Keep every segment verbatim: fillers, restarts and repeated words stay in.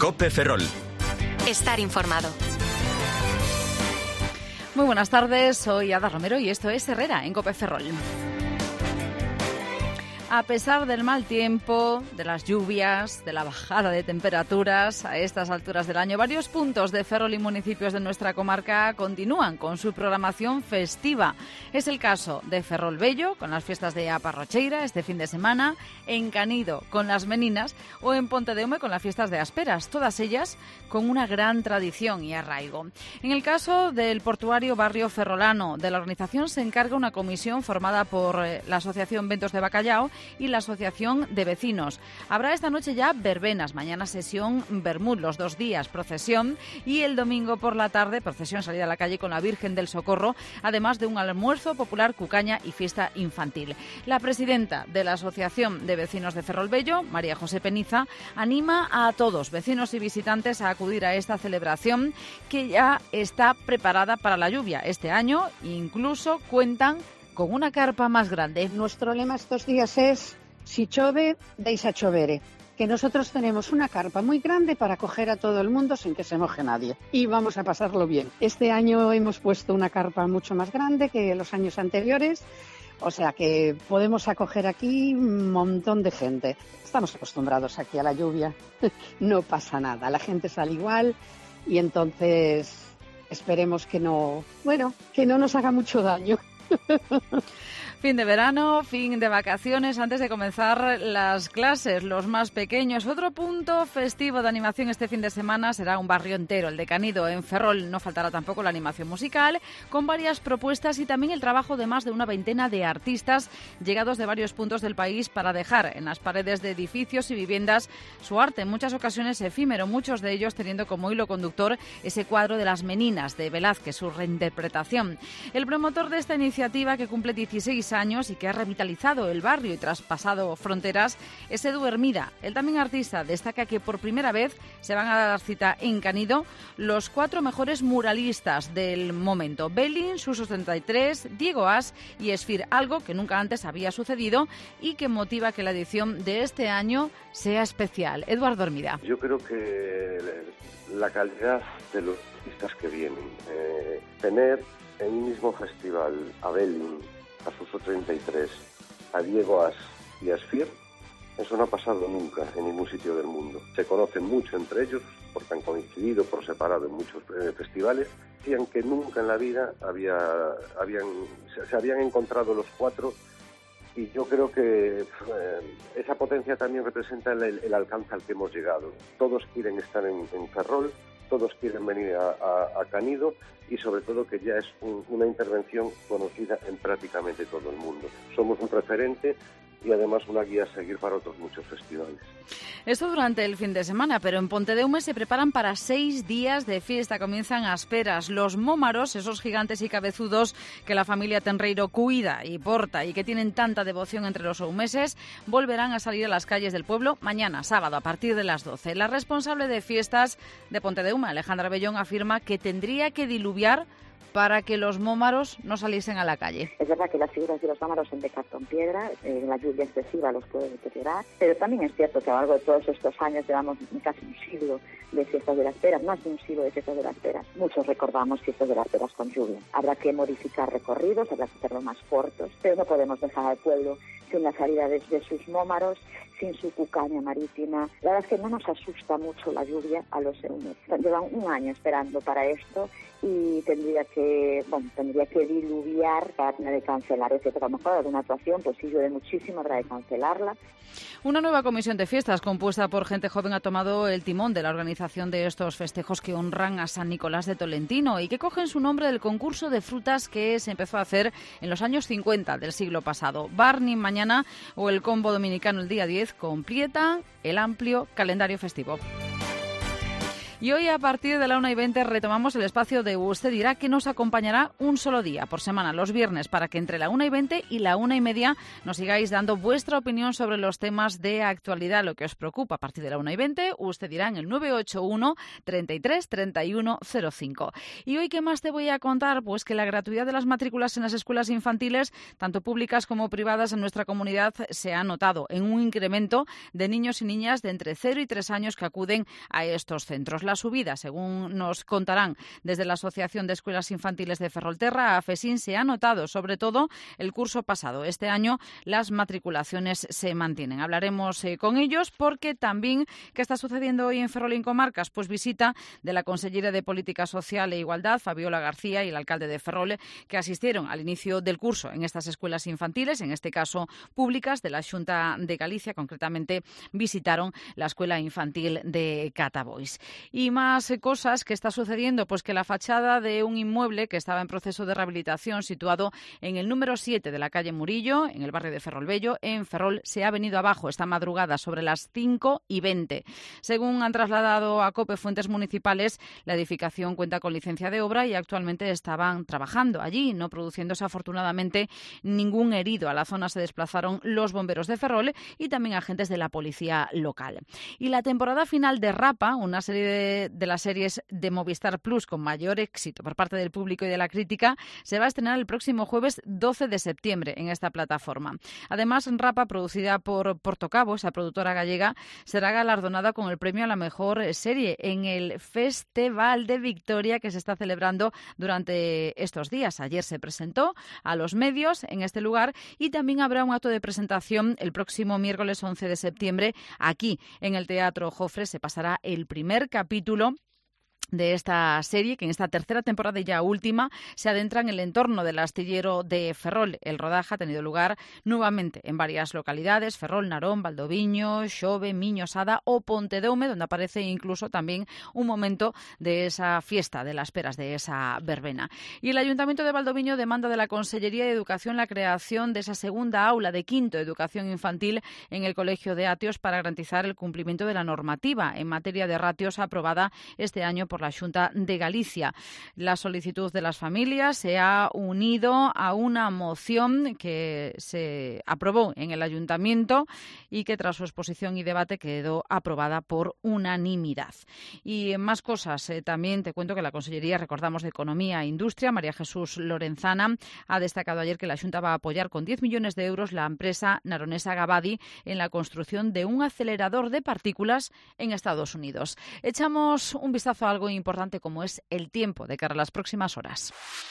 COPE Ferrol. Estar informado. Muy buenas tardes, soy Ada Romero y esto es Herrera en COPE Ferrol. A pesar del mal tiempo, de las lluvias, de la bajada de temperaturas a estas alturas del año, varios puntos de Ferrol y municipios de nuestra comarca continúan con su programación festiva. Es el caso de Ferrol Bello, con las fiestas de A Parrocheira este fin de semana, en Canido con las Meninas o en Pontedeume con las fiestas de Asperas, todas ellas con una gran tradición y arraigo. En el caso del portuario barrio ferrolano, de la organización se encarga una comisión formada por eh, la Asociación Ventos de Bacallao y la Asociación de Vecinos. Habrá esta noche ya verbenas, mañana sesión Bermud, los dos días procesión, y el domingo por la tarde procesión salida a la calle con la Virgen del Socorro, además de un almuerzo popular, cucaña y fiesta infantil. La presidenta de la Asociación de Vecinos de Ferrol Bello, María José Peniza, anima a todos, vecinos y visitantes, a acudir a esta celebración que ya está preparada para la lluvia. Este año incluso cuentan con una carpa más grande. Nuestro lema estos días es si chove, deis a chovere, que nosotros tenemos una carpa muy grande para acoger a todo el mundo sin que se moje nadie y vamos a pasarlo bien. Este año hemos puesto una carpa mucho más grande que los años anteriores, o sea que podemos acoger aquí un montón de gente. Estamos acostumbrados aquí a la lluvia, no pasa nada, la gente sale igual y entonces esperemos que no, bueno, que no nos haga mucho daño. Fin de verano, fin de vacaciones, antes de comenzar las clases, los más pequeños. Otro punto festivo de animación este fin de semana será un barrio entero, el de Canido. En Ferrol no faltará tampoco la animación musical, con varias propuestas y también el trabajo de más de una veintena de artistas llegados de varios puntos del país para dejar en las paredes de edificios y viviendas su arte, en muchas ocasiones efímero, muchos de ellos teniendo como hilo conductor ese cuadro de las Meninas de Velázquez, su reinterpretación. El promotor de esta iniciativa, que cumple dieciséis años y que ha revitalizado el barrio y traspasado fronteras, es Edu Hermida. Él también artista destaca que por primera vez se van a dar cita en Canido los cuatro mejores muralistas del momento: Belin, Suso setenta y tres, Diego As y Esfir, algo que nunca antes había sucedido y que motiva que la edición de este año sea especial. Eduardo Hermida. Yo creo que la calidad de los artistas que vienen, eh, tener en un mismo festival a Belin, a Suso treinta y tres, a Diego As y a Esfir, eso no ha pasado nunca en ningún sitio del mundo. Se conocen mucho entre ellos porque han coincidido por separado en muchos eh, festivales, y aunque nunca en la vida había, habían, se, se habían encontrado los cuatro, y yo creo que eh, esa potencia también representa el, el alcance al que hemos llegado. Todos quieren estar en, en Ferrol, todos quieren venir a, a, a Canido, y sobre todo que ya es un, una intervención conocida en prácticamente todo el mundo. Somos un referente y además una guía a seguir para otros muchos festivales. Esto durante el fin de semana, pero en Pontedeume se preparan para seis días de fiesta. Comienzan Asperas, los mómaros, esos gigantes y cabezudos que la familia Tenreiro cuida y porta y que tienen tanta devoción entre los oumeses, volverán a salir a las calles del pueblo mañana, sábado, a partir de las doce. La responsable de fiestas de Pontedeume, Alejandra Bellón, afirma que tendría que diluviar para que los mómaros no saliesen a la calle. Es verdad que las figuras de los mómaros son de cartón piedra, eh, la lluvia excesiva los puede deteriorar, pero también es cierto que a lo largo de todos estos años llevamos casi un siglo de fiestas de las peras, más de un siglo de fiestas de las peras. Muchos recordamos fiestas de las peras con lluvia. Habrá que modificar recorridos, habrá que hacerlos más cortos, pero no podemos dejar al pueblo sin la salida de, de sus mómaros, sin su cucaña marítima. La verdad es que no nos asusta mucho la lluvia a los eunes. Llevan un año esperando para esto y tendría que, bueno, tendría que diluviar para tener que cancelar. Es cierto que a lo mejor alguna actuación, pues si llueve muchísimo, habrá que cancelarla. Una nueva comisión de fiestas compuesta por gente joven ha tomado el timón de la organización de estos festejos que honran a San Nicolás de Tolentino y que cogen su nombre del concurso de frutas que se empezó a hacer en los años cincuenta del siglo pasado. Barney mañana o el Combo Dominicano el día diez completan el amplio calendario festivo. Y hoy a partir de la una y veinte retomamos el espacio de Usted dirá, que nos acompañará un solo día por semana, los viernes, para que entre la una y veinte y la una y media nos sigáis dando vuestra opinión sobre los temas de actualidad, lo que os preocupa. A partir de la una y veinte, Usted dirá en el nueve ocho uno, treinta y tres, treinta y uno cero cinco. Y hoy, ¿qué más te voy a contar? Pues que la gratuidad de las matrículas en las escuelas infantiles, tanto públicas como privadas en nuestra comunidad, se ha notado en un incremento de niños y niñas de entre cero y tres años que acuden a estos centros. La subida, según nos contarán desde la Asociación de Escuelas Infantiles de Ferrolterra, AFESIN, se ha notado sobre todo el curso pasado. Este año las matriculaciones se mantienen. Hablaremos eh, con ellos porque también, ¿qué está sucediendo hoy en Ferrol y en Comarcas? Pues visita de la consellera de Política Social e Igualdad, Fabiola García, y el alcalde de Ferrol, que asistieron al inicio del curso en estas escuelas infantiles, en este caso públicas, de la Xunta de Galicia. Concretamente visitaron la escuela infantil de Catabois. Y más eh, cosas que está sucediendo, pues que la fachada de un inmueble que estaba en proceso de rehabilitación, situado en el número siete de la calle Murillo, en el barrio de Ferrolbello, en Ferrol, se ha venido abajo esta madrugada sobre las cinco y veinte. Según han trasladado a COPE fuentes municipales, la edificación cuenta con licencia de obra y actualmente estaban trabajando allí, no produciéndose afortunadamente ningún herido. A la zona se desplazaron los bomberos de Ferrol y también agentes de la policía local. Y la temporada final de Rapa, una serie de, de las series de Movistar Plus con mayor éxito por parte del público y de la crítica, se va a estrenar el próximo jueves doce de septiembre en esta plataforma. Además, Rapa, producida por Portocabo, esa productora gallega, será galardonada con el premio a la mejor serie en el Festival de Victoria que se está celebrando durante estos días. Ayer se presentó a los medios en este lugar y también habrá un acto de presentación el próximo miércoles once de septiembre aquí en el Teatro Jofre. Se pasará el primer capítulo de esta serie, que en esta tercera temporada y ya última se adentra en el entorno del astillero de Ferrol. El rodaje ha tenido lugar nuevamente en varias localidades: Ferrol, Narón, Valdoviño, Xove, Miño, Sada o Pontedeume, donde aparece incluso también un momento de esa fiesta, de las peras, de esa verbena. Y el Ayuntamiento de Valdoviño demanda de la Consellería de Educación la creación de esa segunda aula de quinto educación infantil en el Colegio de Atios para garantizar el cumplimiento de la normativa en materia de ratios aprobada este año por por la Xunta de Galicia. La solicitud de las familias se ha unido a una moción que se aprobó en el Ayuntamiento y que tras su exposición y debate quedó aprobada por unanimidad. Y más cosas, eh, también te cuento que la Consellería, recordamos, de Economía e Industria, María Jesús Lorenzana, ha destacado ayer que la Xunta va a apoyar con diez millones de euros la empresa naronesa Gabadi en la construcción de un acelerador de partículas en Estados Unidos. Echamos un vistazo a algo importante como es el tiempo de cara a las próximas horas.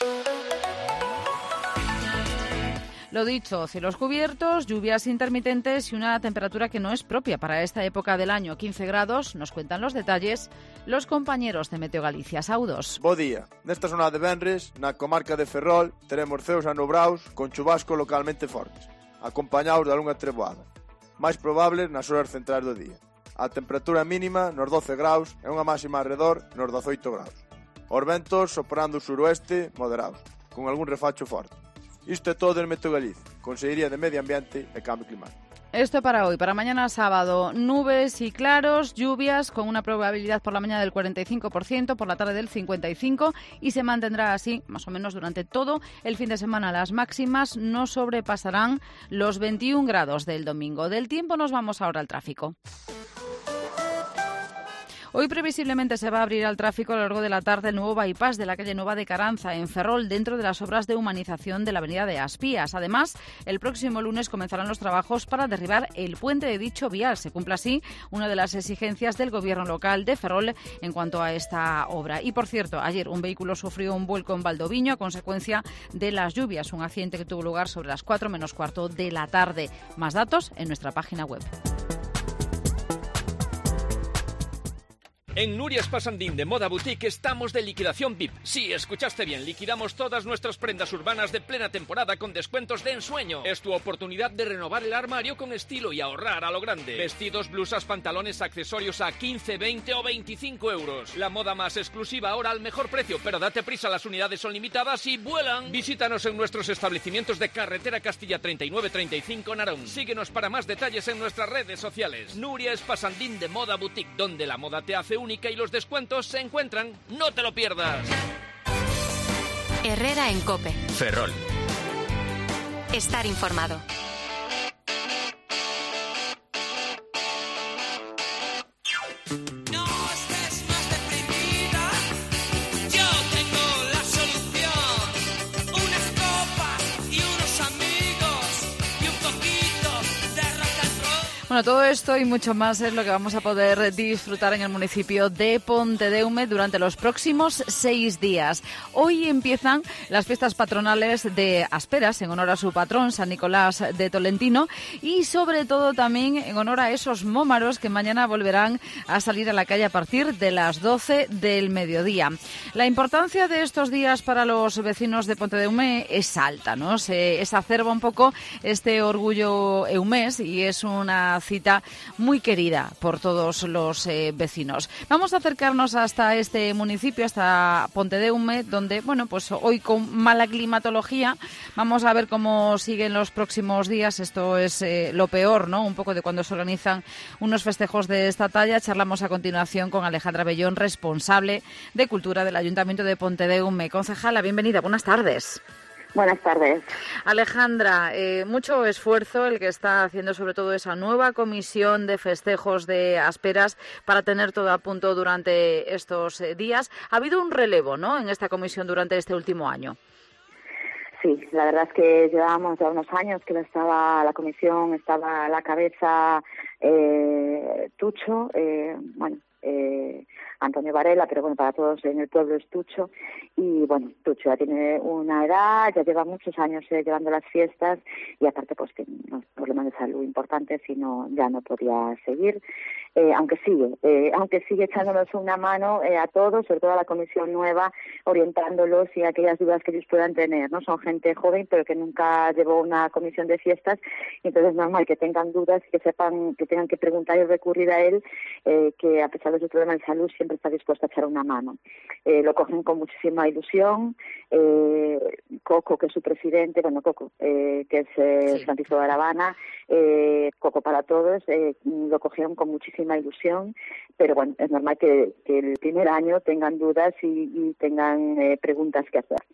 Lo dicho, cielos cubiertos, lluvias intermitentes y una temperatura que no es propia para esta época del año. quince grados, nos cuentan los detalles los compañeros de Meteo Galicia. Saudos. Bo día. Nesta zona de Benres, na comarca de Ferrol, teremos ceos anubraos con chubascos localmente fortes, acompañados de algunha treboada, máis probables nas horas centrais do día. A temperatura mínima nos doce graus e unha máxima alrededor nos dezoito graus. Os ventos soprando suroeste moderados, con algún refacho forte. Isto é todo en Meteo Galicia, Consellería de Medio Ambiente e Cambio Climático. Esto para hoy. Para mañana sábado, nubes y claros, lluvias con una probabilidad por la mañana del cuarenta y cinco por ciento, por la tarde del cincuenta y cinco por ciento y se mantendrá así más o menos durante todo el fin de semana. Las máximas no sobrepasarán los veintiún grados del domingo. Del tiempo nos vamos ahora al tráfico. Hoy previsiblemente se va a abrir al tráfico a lo largo de la tarde el nuevo bypass de la calle Nueva de Caranza en Ferrol, dentro de las obras de humanización de la avenida de Aspías. Además, el próximo lunes comenzarán los trabajos para derribar el puente de dicho vial. Se cumple así una de las exigencias del gobierno local de Ferrol en cuanto a esta obra. Y por cierto, ayer un vehículo sufrió un vuelco en Valdoviño a consecuencia de las lluvias, un accidente que tuvo lugar sobre las cuatro menos cuarto de la tarde. Más datos en nuestra página web. En Nuria Espasandín de Moda Boutique estamos de liquidación V I P. Sí, escuchaste bien, liquidamos todas nuestras prendas urbanas de plena temporada con descuentos de ensueño. Es tu oportunidad de renovar el armario con estilo y ahorrar a lo grande. Vestidos, blusas, pantalones, accesorios a quince, veinte o veinticinco euros. La moda más exclusiva ahora al mejor precio, pero date prisa, las unidades son limitadas y vuelan. Visítanos en nuestros establecimientos de Carretera Castilla treinta y nueve treinta y cinco Narón. Síguenos para más detalles en nuestras redes sociales. Nuria Espasandín de Moda Boutique, donde la moda te hace única y los descuentos se encuentran. ¡No te lo pierdas! Herrera en COPE. Ferrol. Estar informado. Bueno, todo esto y mucho más es lo que vamos a poder disfrutar en el municipio de Pontedeume durante los próximos seis días. Hoy empiezan las fiestas patronales de Asperas, en honor a su patrón, San Nicolás de Tolentino, y sobre todo también en honor a esos mómaros que mañana volverán a salir a la calle a partir de las doce del mediodía. La importancia de estos días para los vecinos de Pontedeume es alta, ¿no? Se exacerba un poco este orgullo eumés y es una cita muy querida por todos los eh, vecinos. Vamos a acercarnos hasta este municipio, hasta Pontedeume, donde, bueno, pues hoy con mala climatología, vamos a ver cómo siguen los próximos días. Esto es eh, lo peor, ¿no? Un poco de cuando se organizan unos festejos de esta talla. Charlamos a continuación con Alejandra Bellón, responsable de Cultura del Ayuntamiento de Pontedeume. Concejala, bienvenida, buenas tardes. Buenas tardes. Alejandra, eh, mucho esfuerzo el que está haciendo sobre todo esa nueva comisión de festejos de Asperas para tener todo a punto durante estos eh, días. Ha habido un relevo, ¿no?, en esta comisión durante este último año. Sí, la verdad es que llevábamos ya unos años que estaba la comisión, estaba a la cabeza eh, Tucho, eh, bueno, eh, Antonio Varela, pero bueno, para todos en el pueblo es Tucho, y bueno, Tucho ya tiene una edad, ya lleva muchos años eh, llevando las fiestas, y aparte pues tiene unos problemas de salud importantes y no, ya no podía seguir, eh, aunque sigue, eh, aunque sigue echándonos una mano eh, a todos, sobre todo a la comisión nueva, orientándolos y aquellas dudas que ellos puedan tener, ¿no? Son gente joven, pero que nunca llevó una comisión de fiestas, y entonces es normal que tengan dudas, que sepan, que tengan que preguntar y recurrir a él, eh, que a pesar de su problema de salud siempre está dispuesto a echar una mano. Eh, lo cogen con muchísima ilusión. Eh, Coco, que es su presidente, bueno, Coco, eh, que es eh, sí. Francisco de Aravana, eh, Coco para todos, eh, lo cogieron con muchísima ilusión, pero bueno, es normal que, que el primer año tengan dudas y, y tengan eh, preguntas que hacer.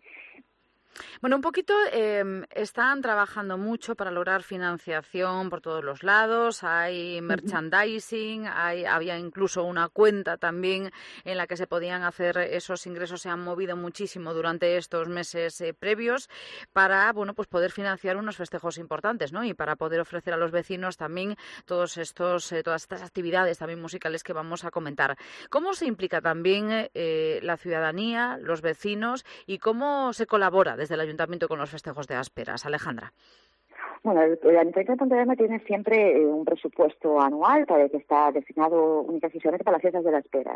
Bueno, un poquito eh, están trabajando mucho para lograr financiación por todos los lados. Hay merchandising, hay, había incluso una cuenta también en la que se podían hacer esos ingresos. Se han movido muchísimo durante estos meses eh, previos para, bueno, pues poder financiar unos festejos importantes, ¿no? Y para poder ofrecer a los vecinos también todos estos, eh, todas estas actividades también musicales que vamos a comentar. ¿Cómo se implica también eh, la ciudadanía, los vecinos, y cómo se colabora desde el Ayuntamiento con los festejos de Asperas? Alejandra. Bueno, el, el Ayuntamiento de Pontedeume tiene siempre eh, un presupuesto anual para el que está destinado únicas y exclusivamente para las fiestas de las Asperas.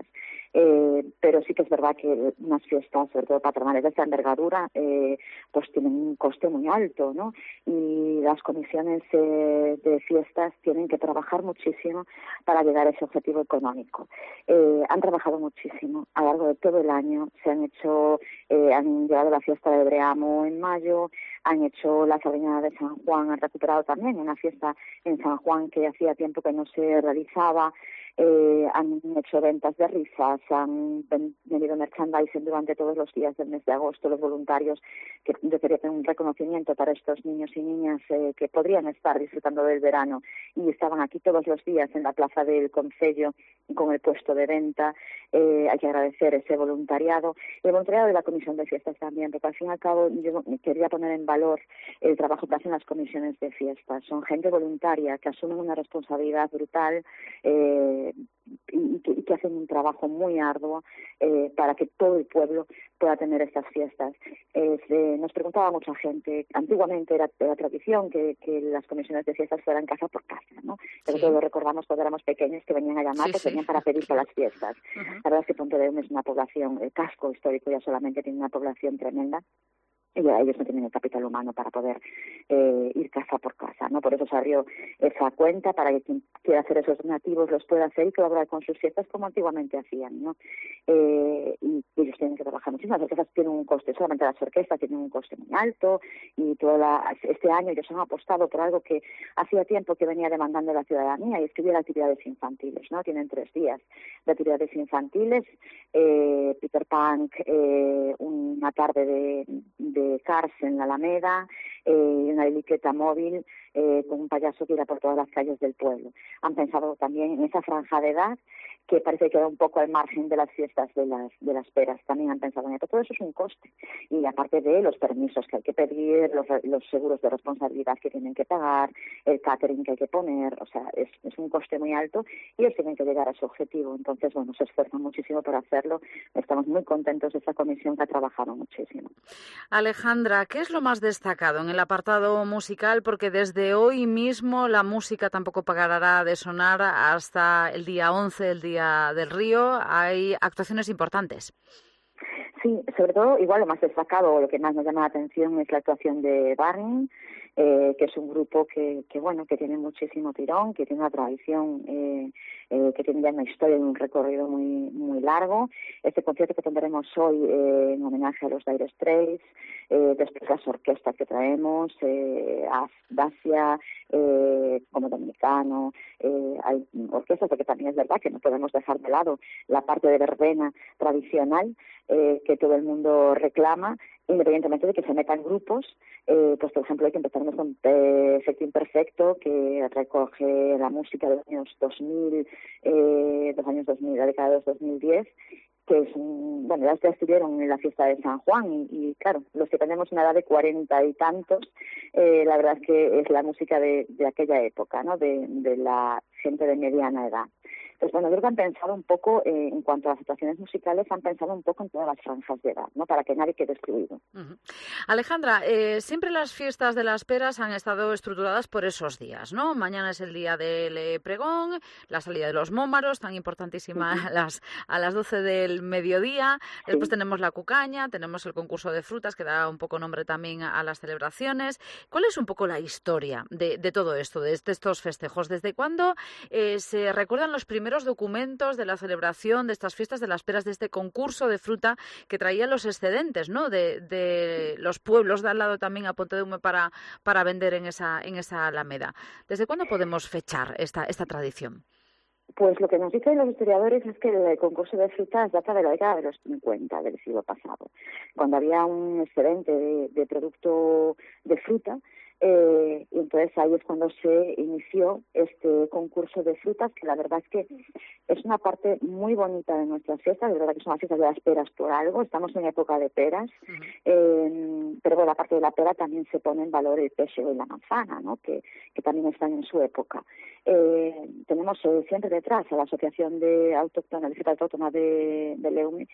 Eh, pero sí que es verdad que unas fiestas, sobre todo patronales de esta envergadura, eh, pues tienen un coste muy alto, ¿no? Y las comisiones eh, de fiestas tienen que trabajar muchísimo para llegar a ese objetivo económico. Eh, han trabajado muchísimo a lo largo de todo el año. Se han hecho, eh, han llevado la fiesta de Breamo en mayo, han hecho la Sardinada de San Juan, han recuperado también una fiesta en San Juan que hacía tiempo que no se realizaba, eh, han hecho ventas de rifas, han venido merchandising durante todos los días del mes de agosto, los voluntarios, que yo quería tener un reconocimiento para estos niños y niñas eh, que podrían estar disfrutando del verano y estaban aquí todos los días en la plaza del concello con el puesto de venta. Eh, hay que agradecer ese voluntariado, el voluntariado de la Comisión de Fiestas también, porque al fin y al cabo yo quería poner en valor el trabajo que hacen las comisiones de fiestas. Son gente voluntaria que asumen una responsabilidad brutal eh, y, y, que, y que hacen un trabajo muy arduo eh, para que todo el pueblo pueda tener estas fiestas. Eh, se, nos preguntaba mucha gente, antiguamente era, era tradición que, que las comisiones de fiestas fueran casa por casa, ¿no? Pero sí. Todos lo recordamos cuando éramos pequeños, que venían a llamar, sí, que sí. venían para pedir para las fiestas. Uh-huh. La verdad es que Pontedeume es una población, el casco histórico ya solamente tiene una población tremenda. ellos no tienen el capital humano para poder eh, ir casa por casa, ¿no? Por eso se abrió esa cuenta para que quien quiera hacer esos donativos los pueda hacer y colaborar con sus fiestas como antiguamente hacían, ¿no? Eh, y ellos tienen que trabajar muchísimo. Las orquestas tienen un coste, solamente las orquestas tienen un coste muy alto, y toda la, este año ellos han apostado por algo que hacía tiempo que venía demandando la ciudadanía, y es que hubiera actividades infantiles, ¿no? Tienen tres días de actividades infantiles, eh, Peter Pan, eh, una tarde de, de Cars en la Alameda, eh, una bicicleta móvil eh, con un payaso que irá por todas las calles del pueblo. Han pensado también en esa franja de edad que parece que queda un poco al margen de las fiestas de las de las peras. También han pensado en esto. Todo eso es un coste. Y aparte de los permisos que hay que pedir, los, los seguros de responsabilidad que tienen que pagar, el catering que hay que poner, o sea, es, es un coste muy alto y ellos tienen que llegar a su objetivo. Entonces, bueno, se esfuerzan muchísimo por hacerlo. Estamos muy contentos de esta comisión que ha trabajado muchísimo. Alejandra, ¿qué es lo más destacado en el apartado musical? Porque desde hoy mismo la música tampoco parará de sonar hasta el día once, el día del Río. Hay actuaciones importantes. Sí, sobre todo, igual lo más destacado o lo que más nos llama la atención es la actuación de Barney, eh, que es un grupo que, que bueno, que tiene muchísimo tirón, que tiene una tradición, eh, eh, que tiene ya una historia y un recorrido muy muy largo. Este concierto que tendremos hoy eh, en homenaje a los Dire Straits, eh, después las orquestas que traemos, eh, Dacia, eh, como Dominicano, eh, hay orquestas, porque también es verdad que no podemos dejar de lado la parte de verbena tradicional, eh, que todo el mundo reclama, independientemente de que se metan grupos. Eh, pues por ejemplo hay que empezar con Perfecto Imperfecto, que recoge la música de los años dos mil, eh, los años dos mil, la década de los dos mil diez, que es un, bueno, ya estuvieron en la fiesta de San Juan y, y claro, los que tenemos una edad de cuarenta y tantos, eh, la verdad es que es la música de, de aquella época, ¿no? De, de la gente de mediana edad. Pues bueno, creo que han pensado un poco, eh, en cuanto a las situaciones musicales, han pensado un poco en todas las franjas de edad, ¿no? Para que nadie quede excluido. Uh-huh. Alejandra, eh, siempre las fiestas de las peras han estado estructuradas por esos días, ¿no? Mañana es el día del eh, pregón, la salida de los mómaros, tan importantísima uh-huh. a las a las doce del mediodía. Después sí. tenemos la cucaña, tenemos el concurso de frutas, que da un poco nombre también a, a las celebraciones. ¿Cuál es un poco la historia de, de todo esto, de, de estos festejos? ¿Desde cuándo eh, se recuerdan los primeros documentos de la celebración de estas fiestas de las peras, de este concurso de fruta que traía los excedentes, ¿no? de, de los pueblos de al lado también a Pontedeume para, para vender en esa, en esa alameda? ¿Desde cuándo podemos fechar esta, esta tradición? Pues lo que nos dicen los historiadores es que el concurso de frutas data de la década de los cincuenta del siglo pasado, cuando había un excedente de, de producto de fruta. Eh, y entonces ahí es cuando se inició este concurso de frutas, que la verdad es que es una parte muy bonita de nuestras fiestas. De verdad que son las fiestas de las peras por algo, estamos en época de peras, uh-huh. eh, pero bueno, aparte de la pera también se pone en valor el pêssego y la manzana, ¿no? que, que también están en su época. Eh, tenemos eh, siempre detrás a la Asociación de Autóctona, de Fruta Autóctona de, de Leume,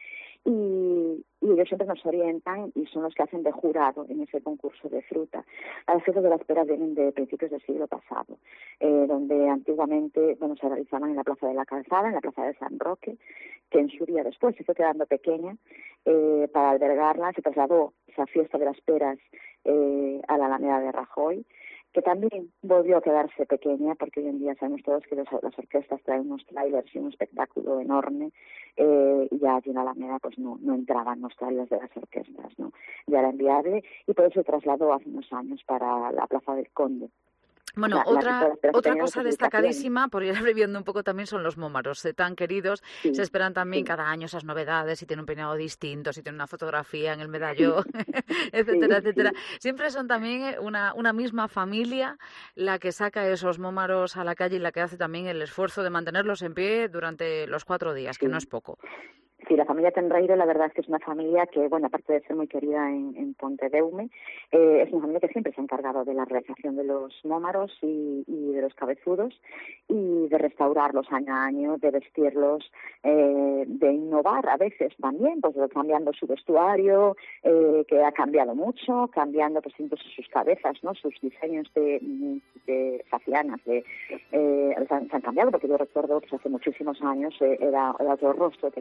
y, y ellos siempre nos orientan y son los que hacen de jurado en ese concurso de fruta. Las fiestas de las peras vienen de principios del siglo pasado, eh, donde antiguamente bueno, se realizaban en la Plaza de la Calzada, en la Plaza de San Roque, que en su día después se fue quedando pequeña. Eh, para albergarla se trasladó esa fiesta de las peras eh, a la Alameda de Rajoy, que también volvió a quedarse pequeña, porque hoy en día sabemos todos que los, las orquestas traen unos trailers y un espectáculo enorme, eh, y ya allí en Alameda pues no, no entraban los trailers de las orquestas, ¿no? Ya era inviable, y por eso se trasladó hace unos años para la Plaza del Conde. Bueno, la, otra la otra cosa destacadísima, por ir abreviando un poco también, son los mómaros, eh, tan queridos. Sí, se esperan también sí. cada año esas novedades, si tiene un peinado distinto, si tiene una fotografía en el medallón, etcétera, sí, etcétera. Sí. Siempre son también una, una misma familia la que saca esos mómaros a la calle y la que hace también el esfuerzo de mantenerlos en pie durante los cuatro días, sí. que no es poco. Sí, la familia Tenreiro, la verdad es que es una familia que, bueno, aparte de ser muy querida en, en Pontedeume, eh, es una familia que siempre se ha encargado de la realización de los mómaros y, y de los cabezudos, y de restaurarlos año a año, de vestirlos, eh, de innovar a veces también, pues cambiando su vestuario, eh, que ha cambiado mucho, cambiando pues incluso sus cabezas, ¿no? Sus diseños de, de facianas, de, eh, se, han, se han cambiado, porque yo recuerdo que pues, hace muchísimos años eh, era, era otro rostro que llevaban las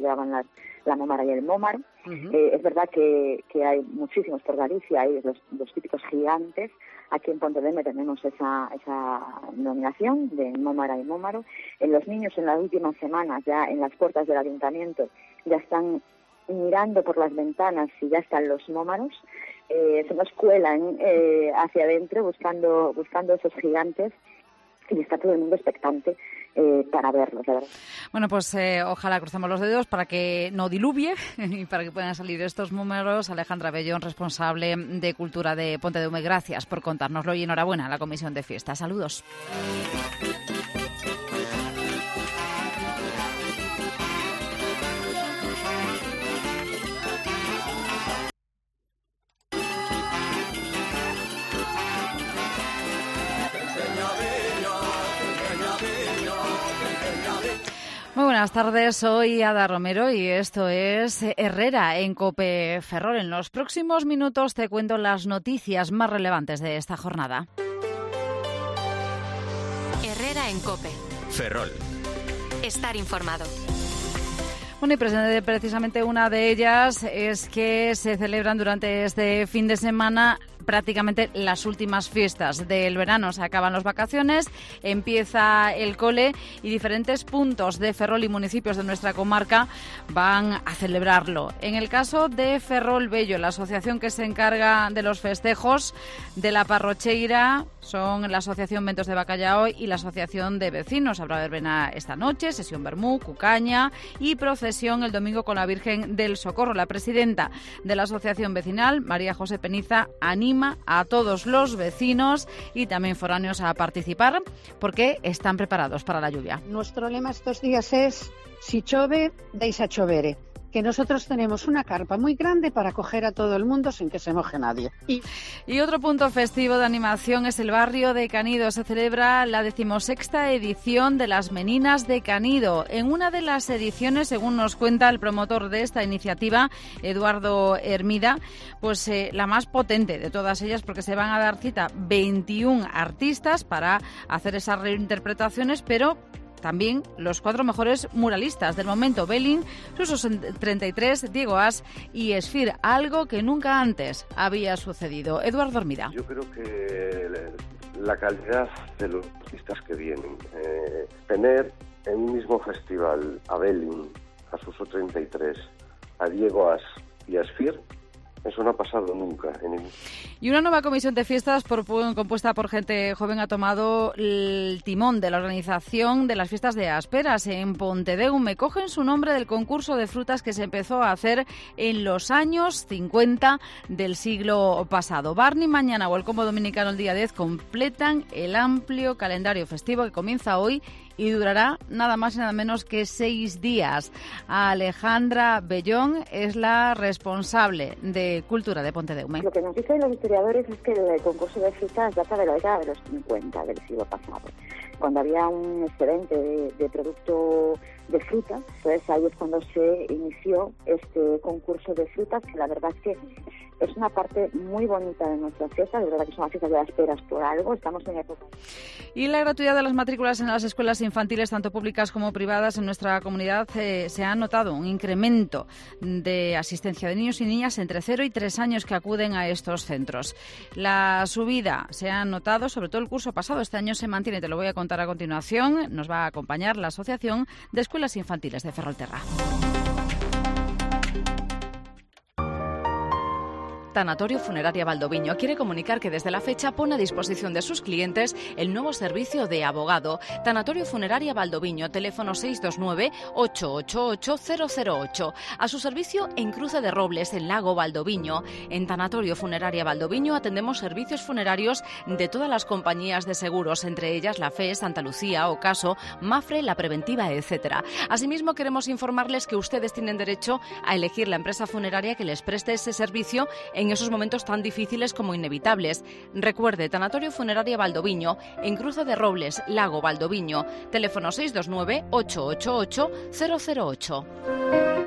la mómara y el mómaro. Uh-huh. Eh, es verdad que, que hay muchísimos por Galicia, hay los, los típicos gigantes. Aquí en Pontevedra tenemos esa, esa denominación de mómara y mómaro. En los niños en las últimas semanas, ya en las puertas del ayuntamiento, ya están mirando por las ventanas y ya están los mómaros. Eh, se nos cuelan eh, hacia adentro buscando, buscando esos gigantes y está todo el mundo expectante eh, para verlos, la verdad. Bueno, pues eh, ojalá crucemos los dedos para que no diluvie y para que puedan salir estos números. Alejandra Bellón, responsable de Cultura de Pontedeume, gracias por contárnoslo y enhorabuena a la Comisión de Fiesta. Saludos. Muy buenas tardes, soy Ada Romero y esto es Herrera en COPE Ferrol. En los próximos minutos te cuento las noticias más relevantes de esta jornada. Herrera en COPE Ferrol. Estar informado. Bueno, y precisamente una de ellas es que se celebran durante este fin de semana prácticamente las últimas fiestas del verano. Se acaban las vacaciones, empieza el cole y diferentes puntos de Ferrol y municipios de nuestra comarca van a celebrarlo. En el caso de Ferrol Bello, la asociación que se encarga de los festejos de la Parrocheira son la Asociación Ventos de Bacallao y la Asociación de Vecinos. Habrá verbena esta noche, sesión vermú, cucaña y procesión el domingo con la Virgen del Socorro. La presidenta de la Asociación Vecinal, María José Peniza, anima a todos los vecinos y también foráneos a participar porque están preparados para la lluvia. Nuestro lema estos días es si chove, deixa chovere. Que nosotros tenemos una carpa muy grande para acoger a todo el mundo sin que se moje nadie. Y, y otro punto festivo de animación es el barrio de Canido. Se celebra la decimosexta edición de las Meninas de Canido. En una de las ediciones, según nos cuenta el promotor de esta iniciativa, Eduardo Hermida, pues eh, la más potente de todas ellas, porque se van a dar cita veintiún artistas para hacer esas reinterpretaciones, pero también los cuatro mejores muralistas del momento: Belin, Suso treinta y tres, Diego As y Esfir, algo que nunca antes había sucedido. Eduardo Hermida. Yo creo que la calidad de los artistas que vienen, eh, tener en un mismo festival a Belin, a Suso treinta y tres, a Diego As y a Esfir, eso no ha pasado nunca. En ningún... Y una nueva comisión de fiestas por, compuesta por gente joven ha tomado el timón de la organización de las fiestas de Asperas en Pontedeume. Cogen su nombre del concurso de frutas que se empezó a hacer en los años cincuenta del siglo pasado. Barney Mañana o el Combo Dominicano el día diez completan el amplio calendario festivo que comienza hoy y durará nada más y nada menos que seis días. Alejandra Bellón es la responsable de Cultura de Pontedeume. Lo que nos dicen los historiadores es que el concurso de frutas data de la década de los cincuenta del siglo pasado, cuando había un excedente de, de producto de fruta. Entonces ahí es cuando se inició este concurso de frutas, que la verdad es que es una parte muy bonita de nuestras fiestas. De verdad que son las fiestas de las peras por algo. Estamos en época. Y la gratuidad de las matrículas en las escuelas infantiles, tanto públicas como privadas, en nuestra comunidad eh, se ha notado un incremento de asistencia de niños y niñas entre cero y tres años que acuden a estos centros. La subida se ha notado sobre todo el curso pasado. Este año se mantiene, te lo voy a contar a continuación. Nos va a acompañar la Asociación de Escuelas Infantiles de Ferrolterra. Tanatorio Funeraria Valdoviño quiere comunicar que desde la fecha pone a disposición de sus clientes el nuevo servicio de abogado. Tanatorio Funeraria Valdoviño, teléfono seis dos nueve, ocho ocho ocho, cero cero ocho. A su servicio en Cruce de Robles, en Lago Valdoviño. En Tanatorio Funeraria Valdoviño atendemos servicios funerarios de todas las compañías de seguros, entre ellas la F E, Santa Lucía, Ocaso, Mafre, La Preventiva, etcétera. Asimismo, queremos informarles que ustedes tienen derecho a elegir la empresa funeraria que les preste ese servicio en esos momentos tan difíciles como inevitables. Recuerde, Tanatorio Funeraria Valdoviño, en Cruce de Robles, Lago Valdoviño, teléfono seis dos nueve, ocho ocho ocho, cero cero ocho.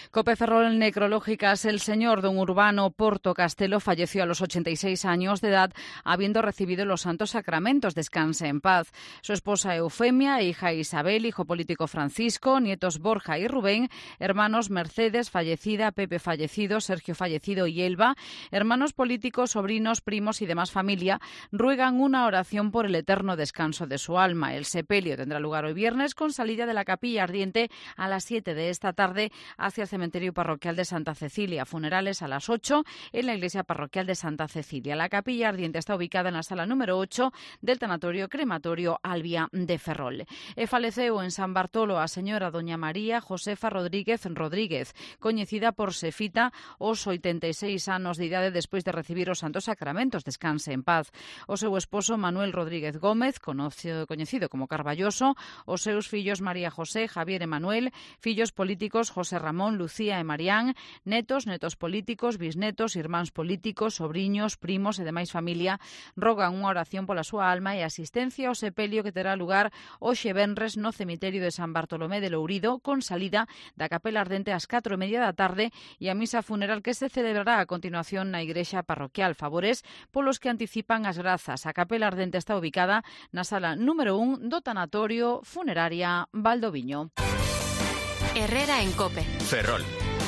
Cope Ferrol Necrológicas. El señor don Urbano Porto Castelo falleció a los ochenta y seis años de edad, habiendo recibido los santos sacramentos. Descanse en paz. Su esposa Eufemia, hija Isabel, hijo político Francisco, nietos Borja y Rubén, hermanos Mercedes, fallecida, Pepe fallecido, Sergio fallecido y Elba, hermanos políticos, sobrinos, primos y demás familia, ruegan una oración por el eterno descanso de su alma. El sepelio tendrá lugar hoy viernes con salida de la capilla ardiente a las siete de esta tarde hacia el cementerio parroquial de Santa Cecilia. Funerales a las ocho en la iglesia parroquial de Santa Cecilia. La capilla ardiente está ubicada en la sala número ocho del tanatorio crematorio Albia de Ferrol. E faleceu en San Bartolo a señora doña María Josefa Rodríguez Rodríguez, coñecida por Sefita, aos oitenta e seis anos de idade despois de recibir os santos sacramentos. Descanse en paz. O seu esposo Manuel Rodríguez Gómez, conocido, coñecido como Carballoso, os seus fillos María José, Javier e Manuel, fillos políticos José Ramón, Lucía e Marián, netos, netos políticos, bisnetos, irmáns políticos, sobriños, primos e demais familia, rogan unha oración pola súa alma e asistencia ao sepelio que terá lugar hoxe venres no cemiterio de San Bartolomé de Lourido, con salida da capela ardente ás catro e media da tarde e a misa funeral que se celebrará a continuación na igrexa parroquial. Favores polos que anticipan as grazas. A capela ardente está ubicada na sala número un do tanatorio funeraria Valdoviño. Herrera en Cope. Ferrol.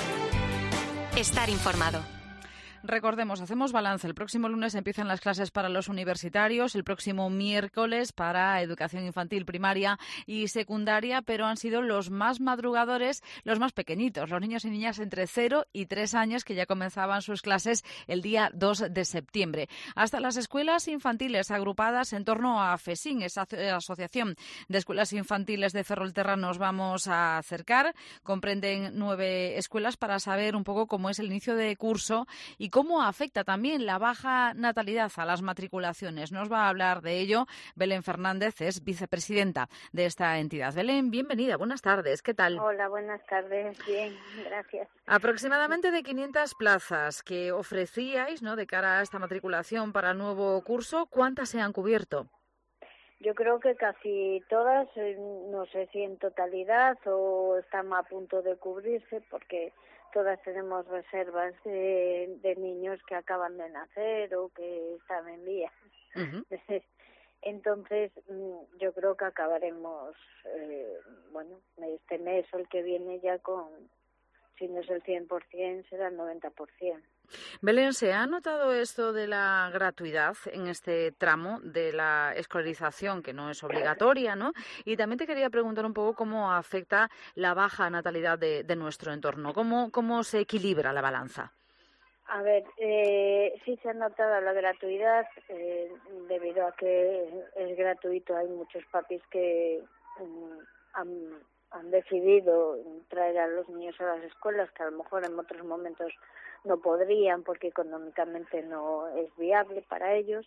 Estar informado. Recordemos, hacemos balance. El próximo lunes empiezan las clases para los universitarios, el próximo miércoles para educación infantil, primaria y secundaria, pero han sido los más madrugadores, los más pequeñitos, los niños y niñas entre cero y tres años que ya comenzaban sus clases el día dos de septiembre. Hasta las escuelas infantiles agrupadas en torno a FESIN, esa asociación de escuelas infantiles de Ferrolterra, nos vamos a acercar. Comprenden nueve escuelas para saber un poco cómo es el inicio de curso y cómo afecta también la baja natalidad a las matriculaciones. Nos va a hablar de ello Belén Fernández, es vicepresidenta de esta entidad. Belén, bienvenida, buenas tardes, ¿qué tal? Hola, buenas tardes, bien, gracias. Aproximadamente de quinientas plazas que ofrecíais, ¿no?, de cara a esta matriculación para el nuevo curso, ¿cuántas se han cubierto? Yo creo que casi todas, no sé si en totalidad o están a punto de cubrirse, porque todas tenemos reservas de, de niños que acaban de nacer o que están en vía. Uh-huh. Entonces, yo creo que acabaremos, eh, bueno, este mes o el que viene ya con, si no es el cien por ciento, será el noventa por ciento. Belén, ¿se ha notado esto de la gratuidad en este tramo de la escolarización, que no es obligatoria, ¿no? Y también te quería preguntar un poco cómo afecta la baja natalidad de, de nuestro entorno, cómo, cómo se equilibra la balanza. A ver, eh, sí se ha notado la gratuidad, eh, debido a que es gratuito. Hay muchos papis que um, han, han decidido traer a los niños a las escuelas, que a lo mejor en otros momentos no podrían porque económicamente no es viable para ellos,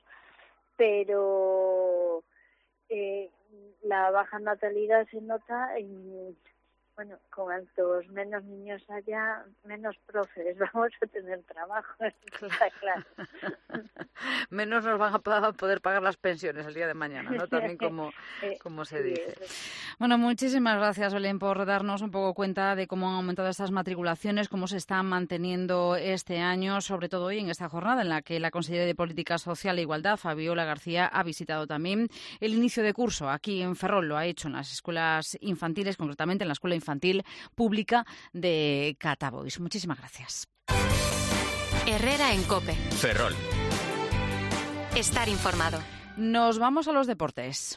pero eh, la baja natalidad se nota en, bueno, con cuantos menos niños haya, menos profes vamos a tener trabajo, está claro. Menos nos van a poder pagar las pensiones el día de mañana, ¿no? También como, como se dice. Bueno, muchísimas gracias, Belén, por darnos un poco cuenta de cómo han aumentado estas matriculaciones, cómo se están manteniendo este año, sobre todo hoy en esta jornada en la que la consejera de Política Social e Igualdad, Fabiola García, ha visitado también el inicio de curso aquí en Ferrol. Lo ha hecho en las escuelas infantiles, concretamente en la Escuela Infantil Pública de Catabois. Muchísimas gracias. Herrera en Cope. Ferrol. Estar informado. Nos vamos a los deportes.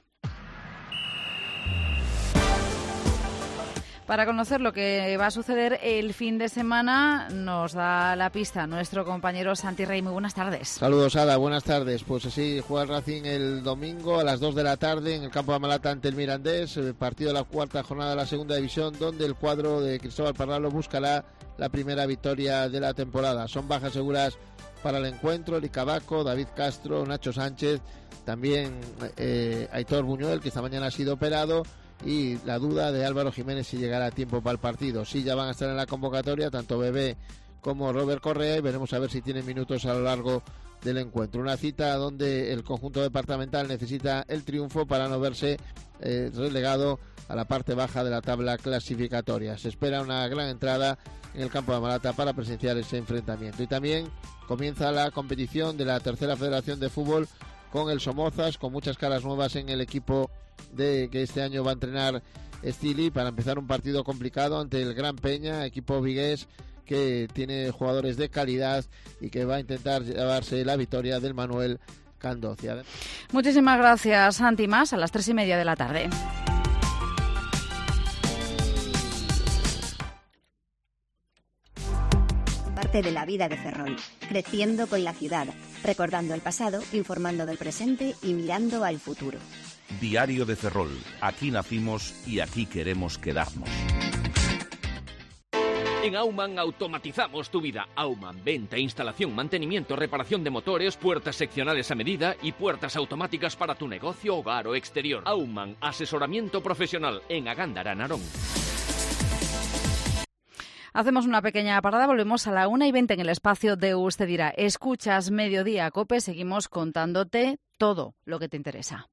Para conocer lo que va a suceder el fin de semana, nos da la pista nuestro compañero Santi Rey. Muy buenas tardes. Saludos, Ada. Buenas tardes. Pues así, juega el Racing el domingo a las dos de la tarde en el campo de Amalata ante el Mirandés, el partido de la cuarta jornada de la segunda división, donde el cuadro de Cristóbal Parralo buscará la primera victoria de la temporada. Son bajas seguras para el encuentro: Licabaco, David Castro, Nacho Sánchez, también eh, Aitor Buñuel, que esta mañana ha sido operado, y la duda de Álvaro Jiménez si llegará a tiempo para el partido. Sí, ya van a estar en la convocatoria tanto Bebé como Robert Correa, y veremos a ver si tienen minutos a lo largo del encuentro. Una cita donde el conjunto departamental necesita el triunfo para no verse eh, relegado a la parte baja de la tabla clasificatoria. Se espera una gran entrada en el campo de Amalata para presenciar ese enfrentamiento. Y también comienza la competición de la tercera federación de fútbol con el Somozas, con muchas caras nuevas en el equipo de que este año va a entrenar Stili, para empezar un partido complicado ante el Gran Peña, equipo vigués que tiene jugadores de calidad y que va a intentar llevarse la victoria del Manuel Candocia. Muchísimas gracias, Santi. Más a las tres y media de la tarde. Parte de la vida de Ferrol, creciendo con la ciudad, recordando el pasado, informando del presente y mirando al futuro. Diario de Ferrol. Aquí nacimos y aquí queremos quedarnos. En Aumann automatizamos tu vida. Aumann, venta, instalación, mantenimiento, reparación de motores, puertas seccionales a medida y puertas automáticas para tu negocio, hogar o exterior. Aumann, asesoramiento profesional en Agándara, Narón. Hacemos una pequeña parada, volvemos a la una y veinte en el espacio de Usted Dirá. Escuchas Mediodía Cope, seguimos contándote todo lo que te interesa.